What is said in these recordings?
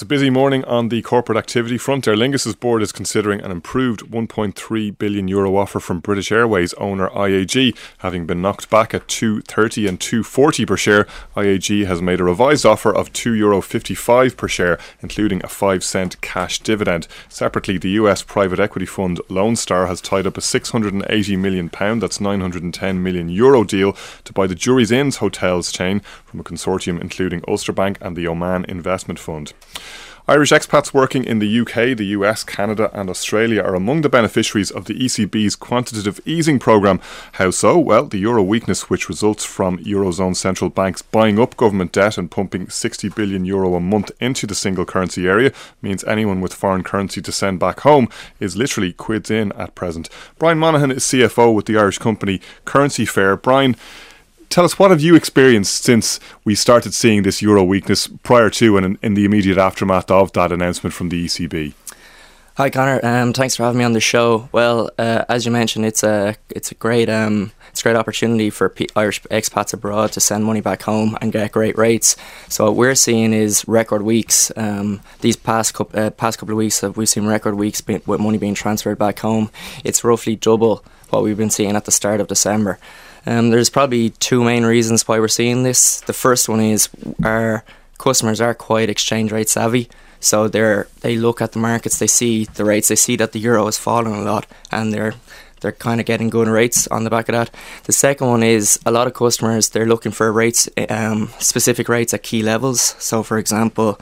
It's a busy morning on the corporate activity front. Aer Lingus's board is considering an improved €1.3 billion offer from British Airways owner IAG. Having been knocked back at €2.30 and €2.40 per share, IAG has made a revised offer of €2.55 per share, including a 5-cent cash dividend. Separately, the US private equity fund Lone Star has tied up a £680 million, that's €910 million deal to buy the Jury's Inns hotels chain from a consortium including Ulster Bank and the Oman Investment Fund. Irish expats working in the UK, the US, Canada and Australia are among the beneficiaries of the ECB's quantitative easing programme. How so? Well, the euro weakness, which results from Eurozone central banks buying up government debt and pumping €60 billion a month into the single currency area, means anyone with foreign currency to send back home is literally quids in at present. Brian Monaghan is CFO with the Irish company Currency Fair. Brian, tell us, what have you experienced since we started seeing this euro weakness prior to and in the immediate aftermath of that announcement from the ECB? Hi Connor, thanks for having me on the show. Well, as you mentioned, it's a great opportunity for Irish expats abroad to send money back home and get great rates. So what we're seeing is record weeks. These past couple of weeks, we've seen record weeks with money being transferred back home. It's roughly double what we've been seeing at the start of December. There's probably two main reasons why we're seeing this. The first one is our customers are quite exchange rate savvy. So they look at the markets, they see the rates, they see that the euro has fallen a lot, and they're kind of getting good rates on the back of that. The second one is a lot of customers, they're looking for rates, specific rates at key levels. So for example,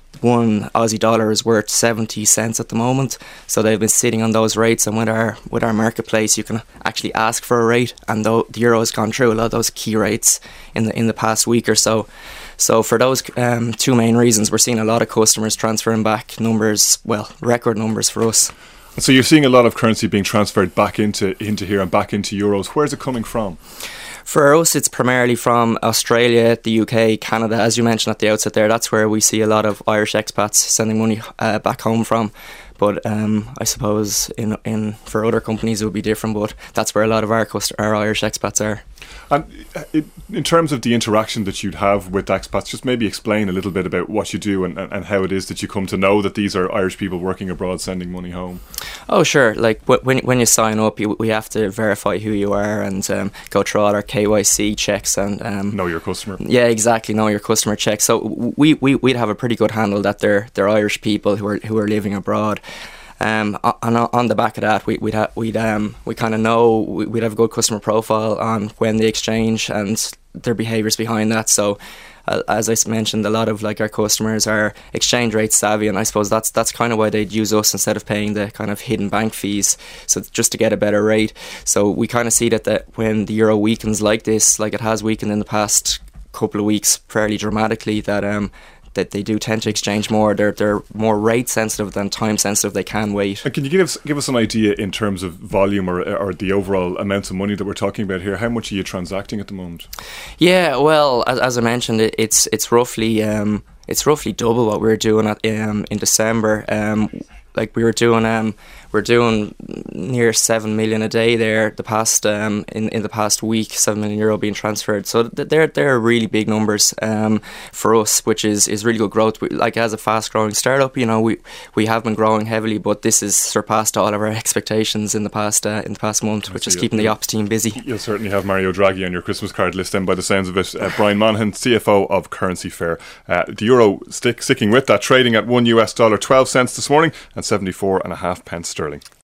one Aussie dollar is worth 70 cents at the moment, so they've been sitting on those rates, and with our marketplace you can actually ask for a rate, and though the euro has gone through a lot of those key rates in the past week or so. So for those two main reasons, we're seeing a lot of customers transferring back numbers, well, record numbers for us. So you're seeing a lot of currency being transferred back into here and back into euros. Where's it coming from? For us, it's primarily from Australia, the UK, Canada. As you mentioned at the outset there, that's where we see a lot of Irish expats sending money back home from. But I suppose for other companies it would be different, but that's where a lot of our Irish expats are. And in terms of the interaction that you'd have with expats, just maybe explain a little bit about what you do and how it is that you come to know that these are Irish people working abroad sending money home. Oh sure, like when you sign up, we have to verify who you are and go through all our KYC checks and know your customer. Yeah, exactly, know your customer checks. So we'd have a pretty good handle that they're Irish people who are living abroad. On the back of that, we kind of know we'd have a good customer profile on when they exchange and their behaviours behind that. So, as I mentioned, a lot of our customers are exchange rate savvy, and I suppose that's kind of why they'd use us instead of paying the kind of hidden bank fees. So just to get a better rate. So we kind of see that when the euro weakens like this, like it has weakened in the past couple of weeks fairly dramatically, that they do tend to exchange more. They're more rate sensitive than time sensitive. They can wait. And can you give us an idea in terms of volume or the overall amounts of money that we're talking about here? How much are you transacting at the moment? Yeah, well, as I mentioned, it's roughly double what we were doing in December. We're doing near 7 million a day there in the past week, €7 million being transferred. So they're really big numbers for us, which is really good growth. As a fast growing startup, we have been growing heavily, but this has surpassed all of our expectations in the past month, which is keeping the ops team busy. You'll certainly have Mario Draghi on your Christmas card list then, by the sounds of it. Brian Monaghan, CFO of Currency Fair. The euro sticking with that, trading at $1 US 12 cents this morning and 74.5 pence sterling.